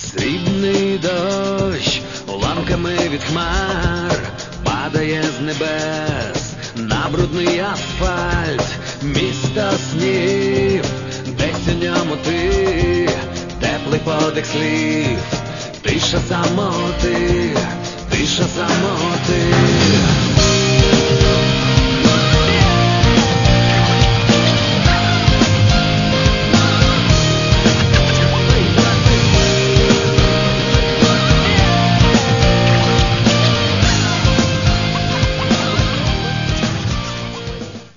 Срібний дощ уламками від хмар падає з небес на брудний асфальт міста снів, десь у ньому ти, теплий подих слів, тиша самоти.